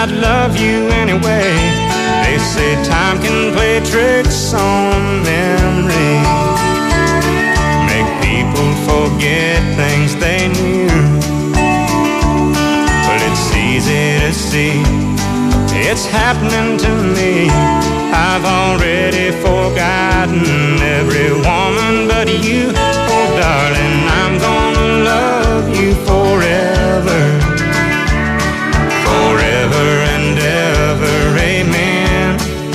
I'd love you anyway. They say time can play tricks on memory, make people forget things they knew. Well, it's easy to see it's happening to me. I've already forgotten every woman but you. Oh, darling, I'm gonna love you forever, forever and ever, amen.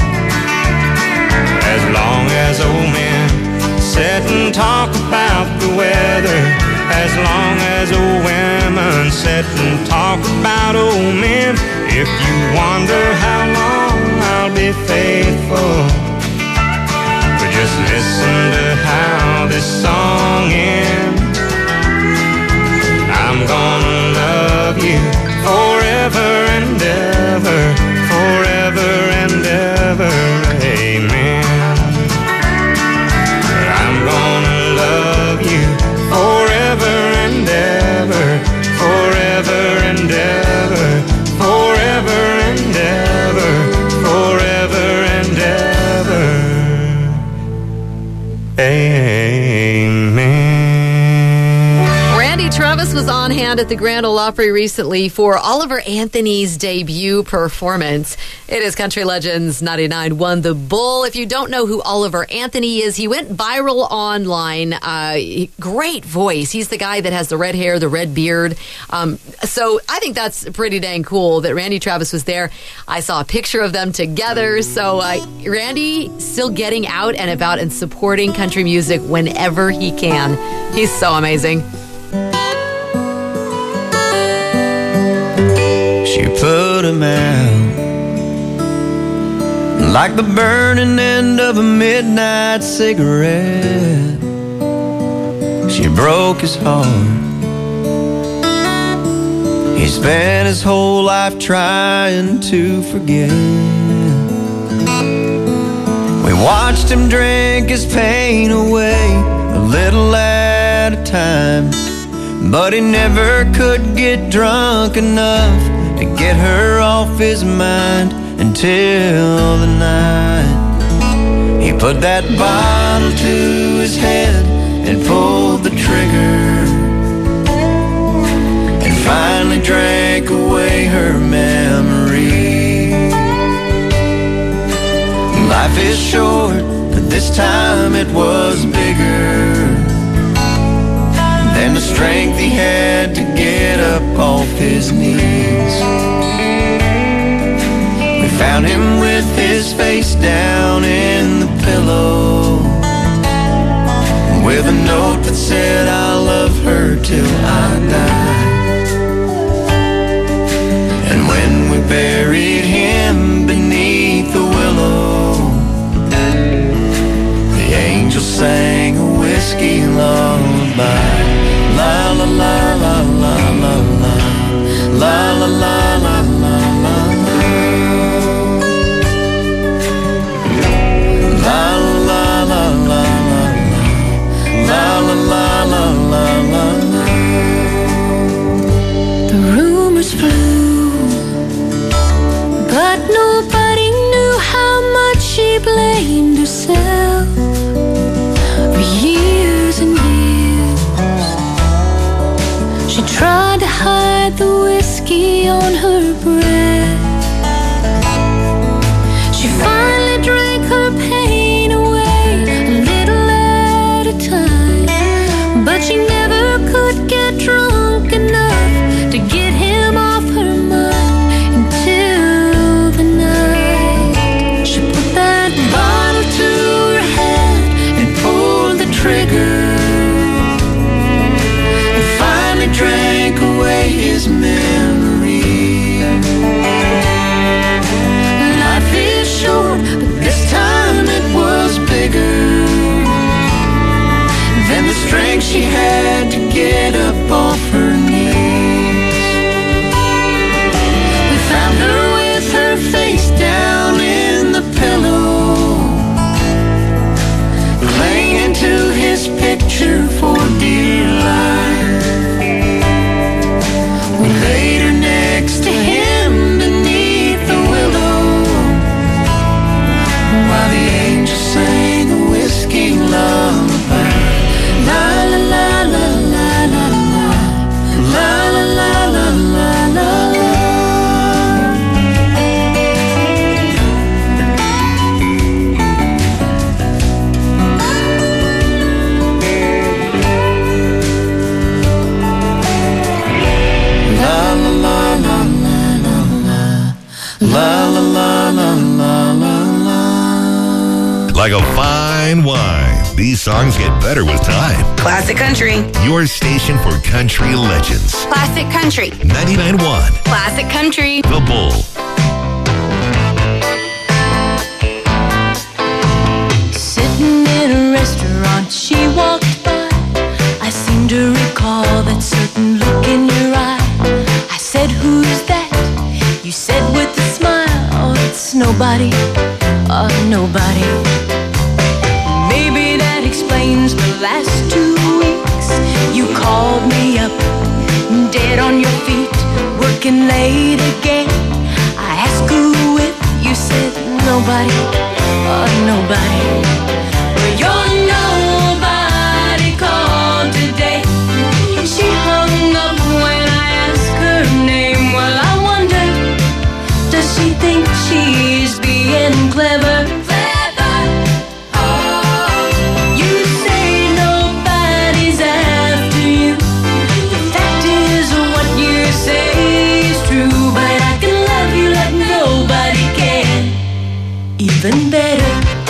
As long as old men sit and talk about the weather, as long as old women sit and talk about old men. If you wonder how long I'll be faithful, but just listen to how this song ends. I'm gonna love you forever and ever, forever and ever, amen. I'm gonna love you forever and ever, forever and ever, forever and ever, forever and ever, amen. Randy Travis was on hand at the Grand Ole Opry recently for Oliver Anthony's debut performance. It is Country Legends 99.1 The Bull. If you don't know who Oliver Anthony is, he went viral online. Great voice. He's the guy that has the red hair, the red beard. So I think that's pretty dang cool that Randy Travis was there. I saw a picture of them together. So Randy still getting out and about and supporting country music whenever he can. He's so amazing. She put him out like the burning end of a midnight cigarette. She broke his heart. He spent his whole life trying to forget. We watched him drink his pain away, a little at a time, but he never could get drunk enough to get her off his mind until the night he put that bottle to his head and pulled the trigger, and finally drank away her memory. Life is short, but this time it was bigger than the strength he had to get up off his knees. We found him with his face down in the pillow, with a note that said, "I'll love her till I die." And when we buried him beneath the willow, the angel sang a whiskey lullaby. La la la la la la la, la la la la la la, la la la la la, la la la la la la. The rumors flew, but nobody knew how much she blamed herself for years and years. She tried to hide the whiskey on her breath. She finally drank her pain away, a little at a time, but she never could get drunk enough to get him off her mind until the night she put that bottle to her head and pulled the trigger, drank away his memory. La la la la la la la. Like a fine wine, these songs get better with time. Classic Country. Your station for country legends. Classic Country. 99.1 Classic Country. The Bull. Sitting in a restaurant, she walked by. I seem to recall that certain look in your eye. I said, who's that? You said with a smile, oh, it's nobody, oh, nobody. Maybe that explains the last 2 weeks. You called me up, dead on your feet, working late again. I asked who with, you said nobody, oh, nobody. Well, your nobody called today. She hung up when I asked her name. Well, I wonder, does she think she's being clever? Clever. Oh, you say nobody's after you. The fact is, what you say is true. But I can love you like nobody can. Even better.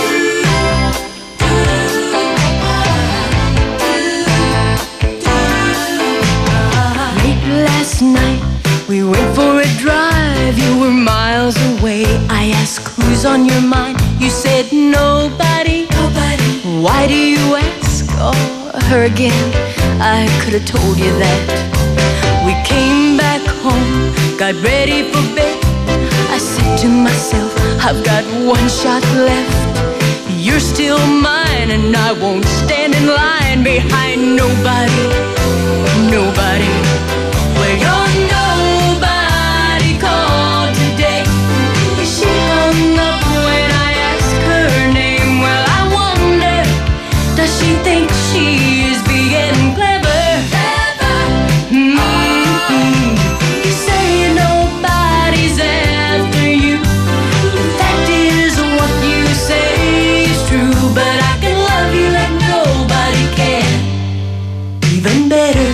Last night we went for a drive. You were miles away. I asked who's on your mind. You said nobody. Nobody. Why do you ask? Oh, her again. I could have told you that. We came back home, got ready for bed. I said to myself, I've got one shot left. You're still mine, and I won't stand in line behind nobody. Nobody. Well, your nobody called today. She hung up when I asked her name. Well, I wonder, does she think she's being clever? Clever. Mm-hmm. You say nobody's after you. The fact is, what you say is true. But I can love you like nobody can. Even better.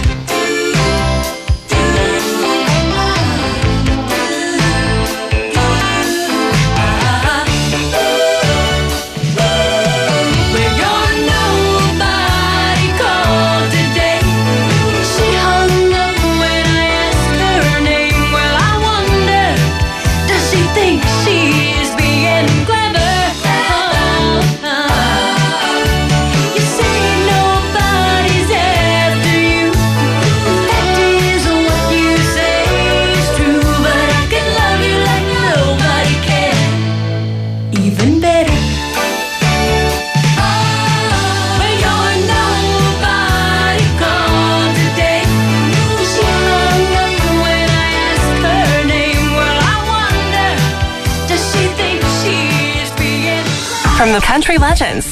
From the Country Legends,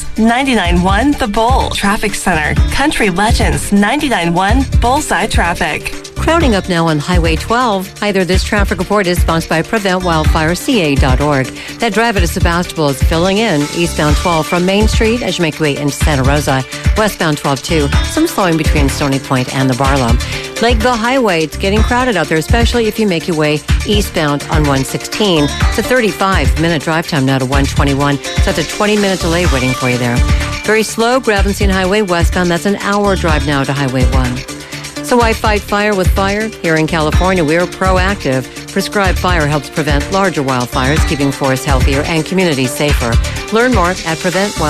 99.1 The Bull Traffic Center. Country Legends, 99.1 Bullseye Traffic. Crowding up now on Highway 12. Hi there, this traffic report is sponsored by PreventWildfireCA.org. That drive at Sebastopol is filling in. Eastbound 12 from Main Street as you make your way into Santa Rosa. Westbound 12 too. Some slowing between Stony Point and the Barlow. Lakeville Highway, it's getting crowded out there, especially if you make your way eastbound on 116. It's a 35-minute drive time now to 121. So that's a 20-minute delay waiting for you there. Very slow, Gravenstein Highway westbound. That's an hour drive now to Highway 1. So why fight fire with fire? Here in California, we are proactive. Prescribed Fire helps prevent larger wildfires, keeping forests healthier and communities safer. Learn more at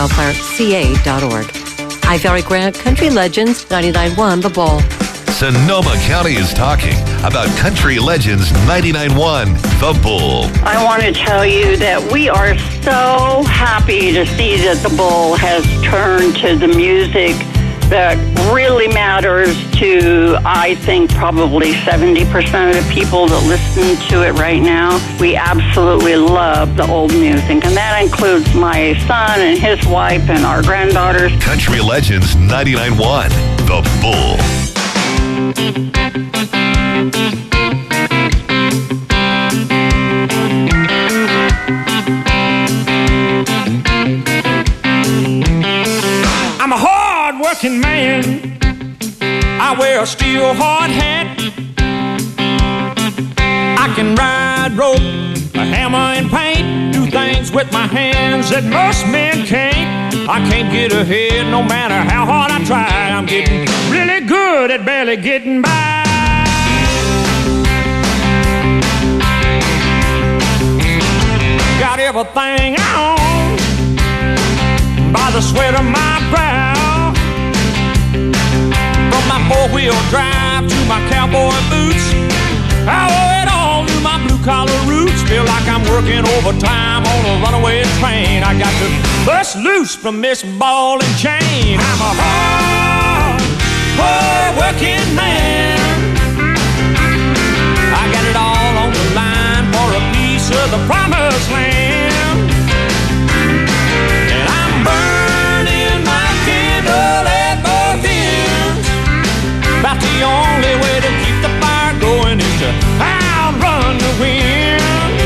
PreventWildfireCA.org. I'm Valerie Grant, Country Legends, 99.1 The Bull. Sonoma County is talking about Country Legends 99.1 The Bull. I want to tell you that we are so happy to see that the Bull has turned to the music that really matters to, I think, probably 70% of the people that listen to it right now. We absolutely love the old music, and that includes my son and his wife and our granddaughters. Country Legends 99.1 The Bull. I'm a hard-working man. I wear a steel hard hat. I can ride rope, a hammer. hammer and paint, do things with my hands that most men can't. I can't get ahead no matter how hard I try. I'm getting really good at barely getting by. Got everything I own by the sweat of my brow. From my four-wheel drive to my cowboy boots, I owe it all to my blue-collar roots. Feel like I'm working overtime on a runaway train. I got to bust loose from this ball and chain. I'm a hard working man. I got it all on the line for a piece of the promised land. And I'm burning my candle at both ends. About the only way to keep the fire going is to outrun the wind.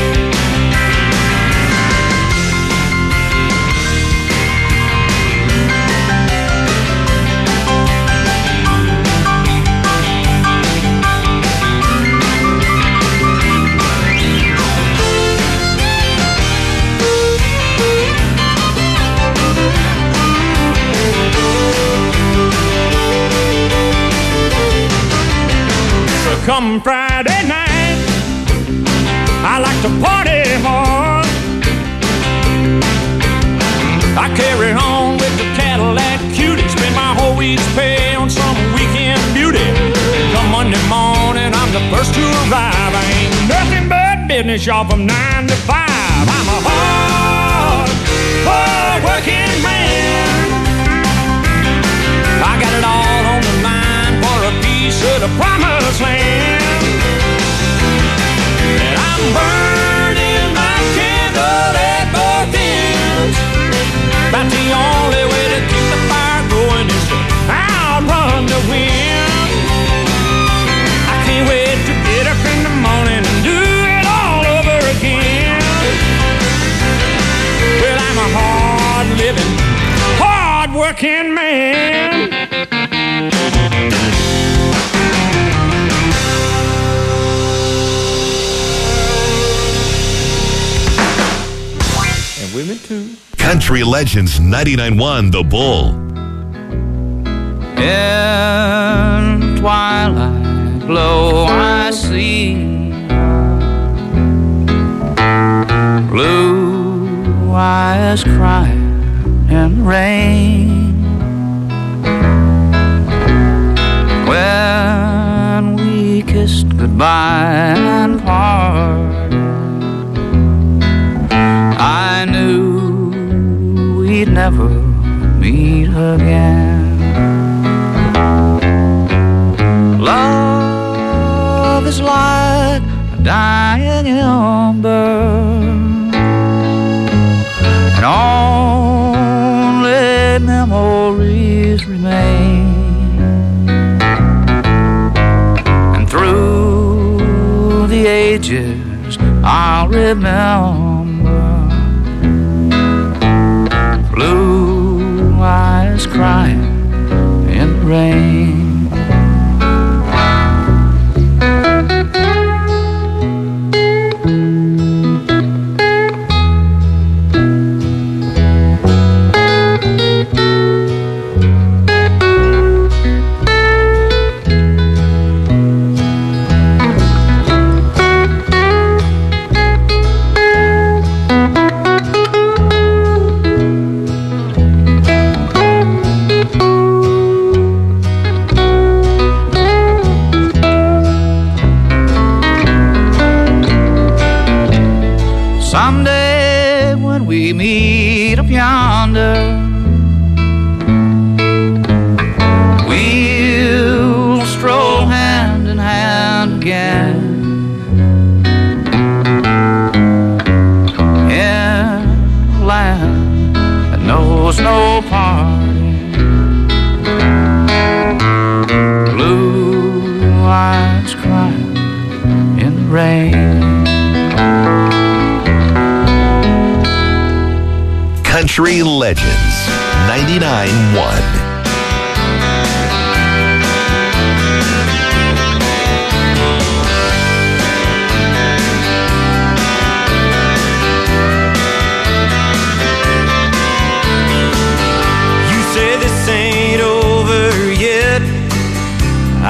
Come Friday night, I like to party hard. I carry on with the Cadillac cutie, spend my whole week's pay on some weekend beauty. Come Monday morning, I'm the first to arrive. I ain't nothing but business, y'all, from 9 to 5. I'm a hard working man. I got it all on the line for a piece of the promised land. And I'm burning my candle at both ends. About the only way to keep the fire going is to outrun the wind. I can't wait to get up in the morning and do it all over again. Well, I'm a hard-living, hard-working man. And women too. Country Legends 99.1 The Bull. In twilight glow I see blue eyes crying in the rain. When we kissed goodbye and parted, I knew we'd never meet again. Love is like a dying ember, and only memories remain. And through the ages I'll remember blue eyes crying in the rain. Someday when we meet up yonder, we'll stroll hand in hand again in a land that knows no parting. Blue eyes crying in the rain. Country Legends 99.1.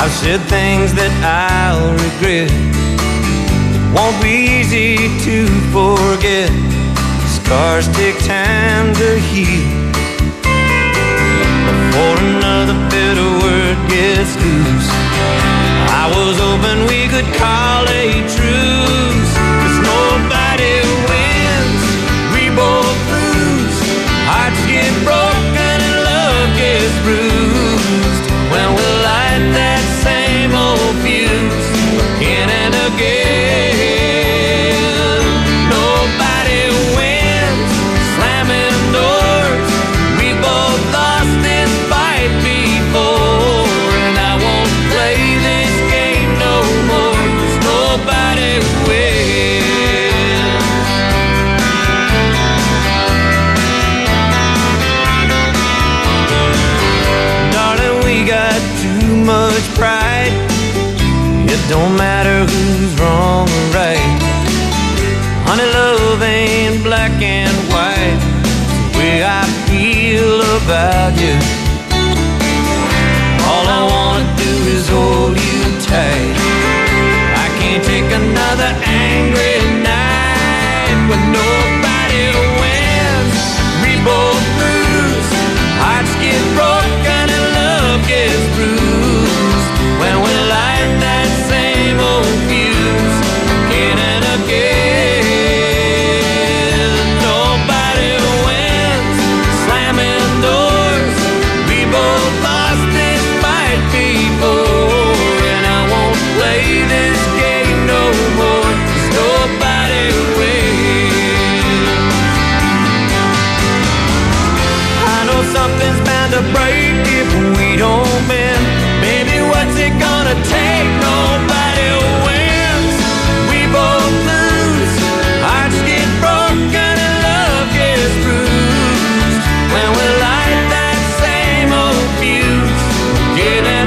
I've said things that I'll regret. It won't be easy to forget. Scars take time to heal before another bitter word gets loose. I was hoping we could call a truce, 'cause nobody wins, we both lose. Hearts get broken and love gets bruised when we light that same old fuse again and again. Nobody wins, slamming doors. We both lost this fight before, and I won't play this game no more, 'cause nobody wins. Darling, we got too much pride. It don't matter who's wrong or right. Honey, love ain't black and white. It's the way I feel about you. All I wanna do is hold you tight. I can't take another angry night when nobody wins, we both lose. Hearts get broken and love gets bruised when we light that same old fuse again and again. Nobody wins, slamming doors. We both lost this fight before, and I won't play this game no more, 'cause nobody wins. I know something's bound to break if we don't bend. Baby, what's it gonna take? Nobody wins, we both lose. Hearts get broken and love gets bruised when we light that same old fuse again and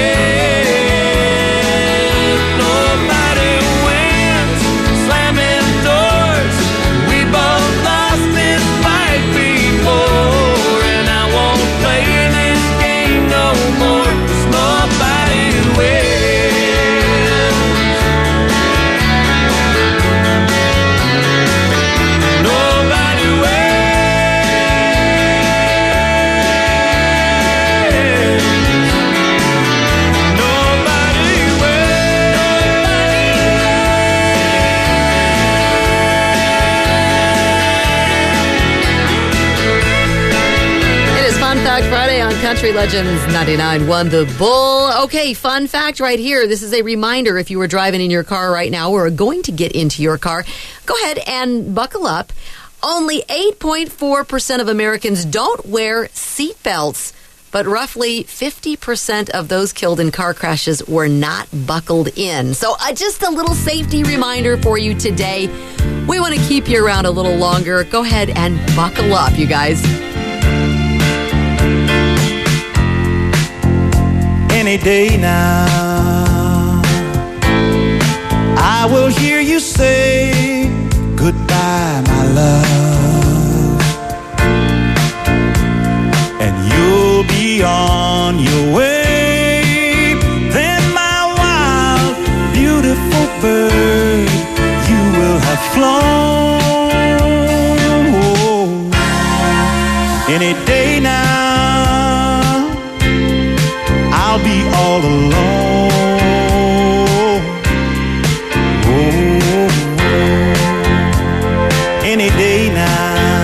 again. Nobody wins, slamming doors. We both lost this fight before, and I won't play this game no more, 'cause nobody wins. Nobody wins. Nobody It is Fun Fact Friday on Country Legends 99.1 The Bull. Okay, fun fact right here. This is a reminder if you were driving in your car right now or are going to get into your car, go ahead and buckle up. Only 8.4% of Americans don't wear seatbelts, but roughly 50% of those killed in car crashes were not buckled in. So just a little safety reminder for you today. We want to keep you around a little longer. Go ahead and buckle up, you guys. Any day now, I will hear you say goodbye, my love, and you'll be on your way. Then my wild, beautiful bird, you will have flown. Oh, any day now, I'll be all alone. Oh, any day now,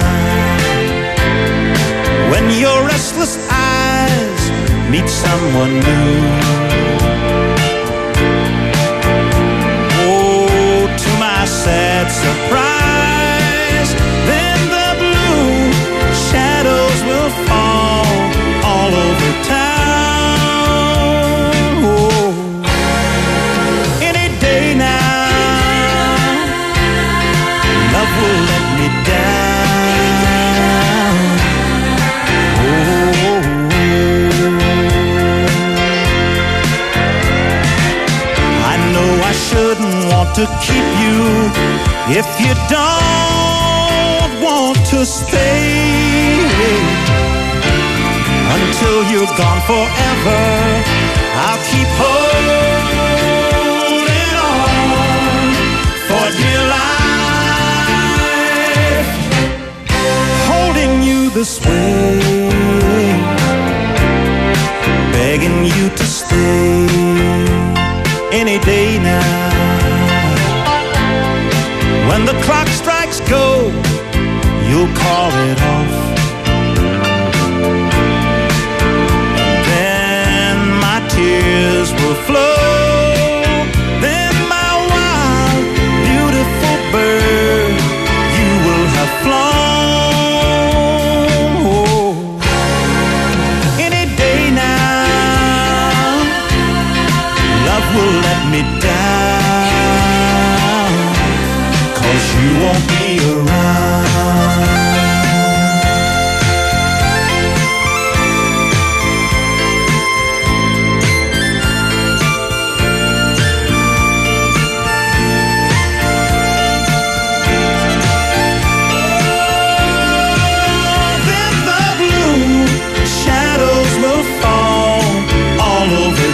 when your restless eyes meet someone new. Oh, to my sad surprise, then the blue shadows will fall all over town. Will let me down. Oh, I know I shouldn't want to keep you if you don't want to stay until you're gone forever. I'll keep holding on for dear life, holding you this way, begging you to stay any day now. When the clock strikes go, you'll call it off. Then my tears will flow. Then my wild, beautiful bird, you will have flown. Oh, any day now, love will let me down, 'cause you won't be around. Then the blue shadows will fall all over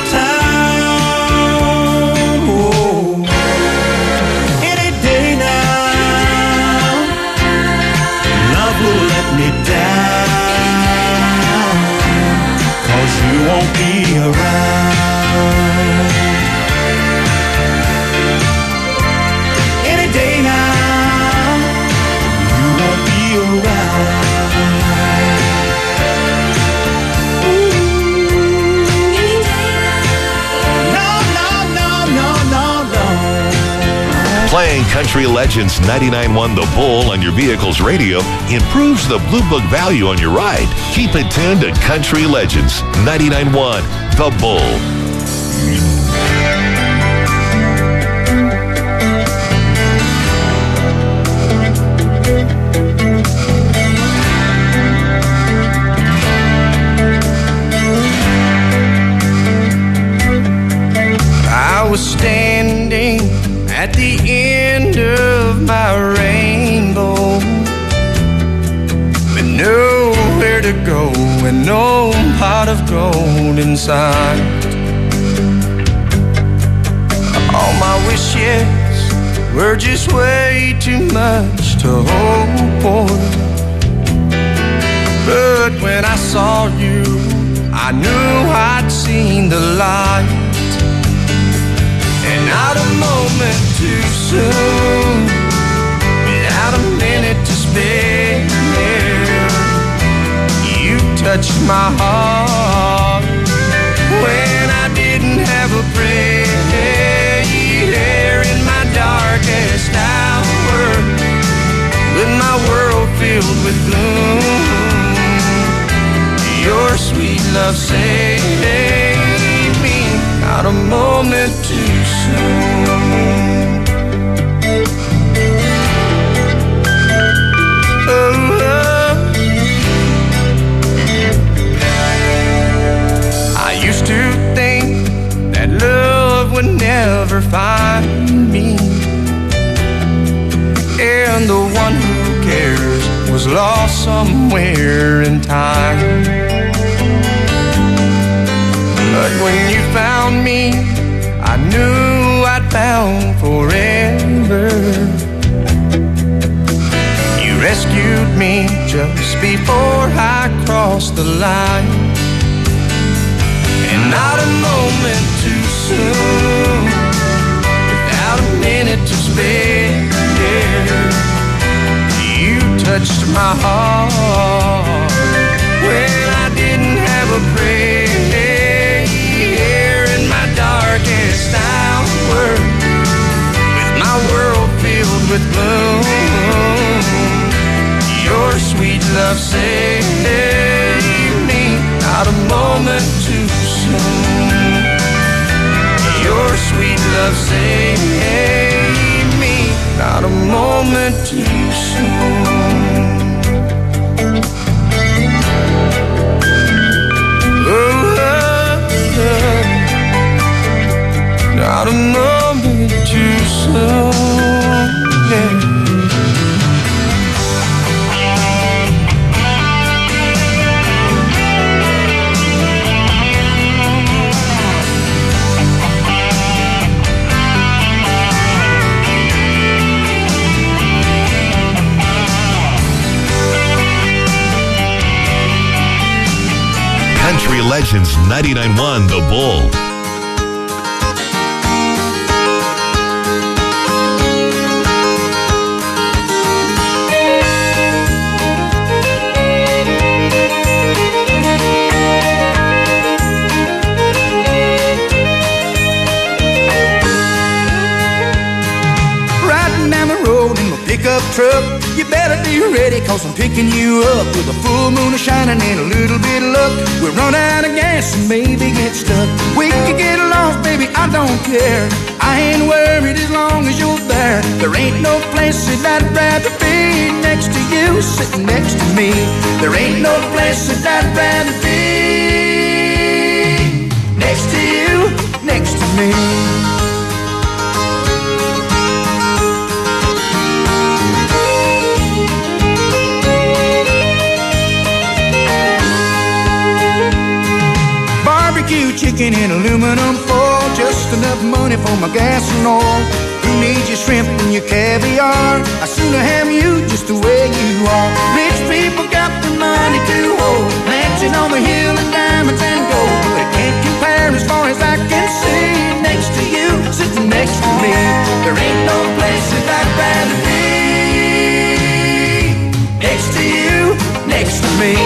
town. Oh, any day now, love will let me down, 'cause you won't be around. Any day now, you won't be around. No, no, no, no, no, no. Playing Country Legends 99.1 The Bull on your vehicle's radio improves the Blue Book value on your ride. Keep it tuned to Country Legends 99.1 The Bull. I was standing at the end of my rainbow, with nowhere to go and no pot of gold inside. All my wishes were just way too much to hope for, but when I saw you, I knew I'd seen the light. And not a moment too soon, without a minute to spare, you touched my heart when I didn't have a prayer. In my darkest hour, with my world filled with gloom, your sweet love saved me, not a moment too soon. Oh, oh. I used to think that love would never find me, and the one who cares was lost somewhere in time. But when you found me, I knew I'd found forever. You rescued me just before I crossed the line, and not a moment too soon, without a minute to spare, you touched my heart when I didn't have a prayer. In my darkest hour, with my world filled with gloom, your sweet love saved me, not a moment too soon. Your sweet love saved me, not a moment too soon. Oh, oh, oh. Not a moment too soon, yeah. Legends 99.1 The Bull. Pickup truck, you better be ready, cause I'm picking you up with a full moon shining and a little bit of luck. We'll run out of gas and maybe get stuck. We could get lost, baby, I don't care. I ain't worried as long as you're there. There ain't no place that I'd rather be next to you, sitting next to me. There ain't no place that I'd rather be next to you, next to me. Chicken in aluminum foil, just enough money for my gas and oil. Who needs your shrimp and your caviar? I'd sooner have you just the way you are. Rich people got the money to hold, mansion on the hill and diamonds and gold, but it can't compare as far as I can see. Next to you, sitting next to me, there ain't no place that I'd rather be. Next to you, next to me.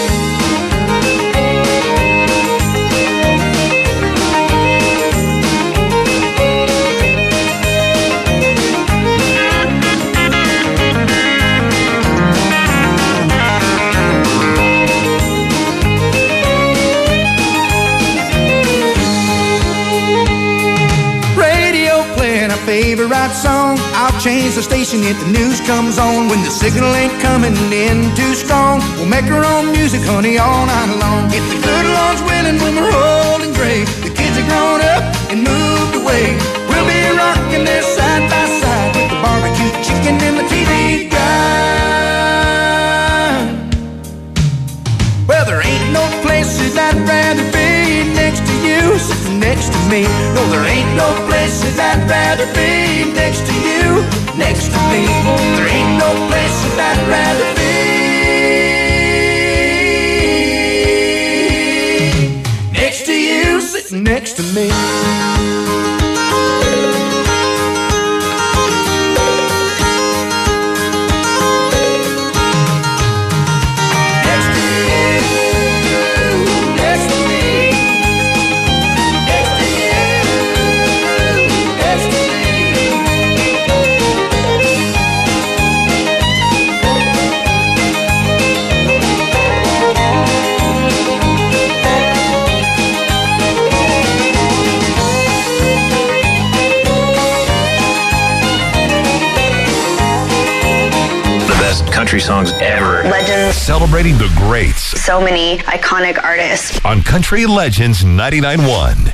Favorite song, I'll change the station if the news comes on. When the signal ain't coming in too strong, we'll make our own music, honey, all night long. If the good Lord's willing, when we're old and gray, the kids are grown up and moved away, we'll be rocking there side by side with the barbecue chicken and the TV guide. Well, there ain't no place that I'd rather be next to you, sitting next to me. No, there ain't no place that I'd rather be next to you, next to me. There ain't no place that I'd rather be next to you, sitting next to me. Country songs ever. Legends. Celebrating the greats. So many iconic artists. On Country Legends 99.1.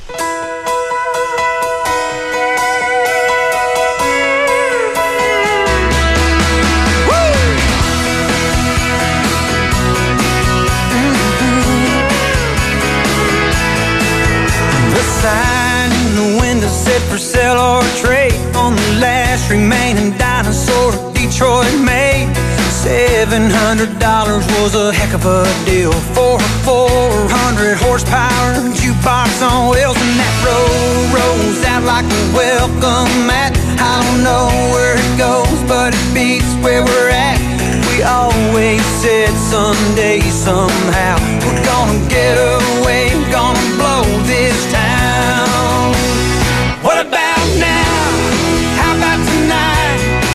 The sign in the window said for sale or trade on the last remaining dinosaur Detroit made. $700 was a heck of a deal for a 400 horsepower jukebox on wheels, and that road rolls out like a welcome mat. I don't know where it goes, but it beats where we're at. We always said someday, somehow,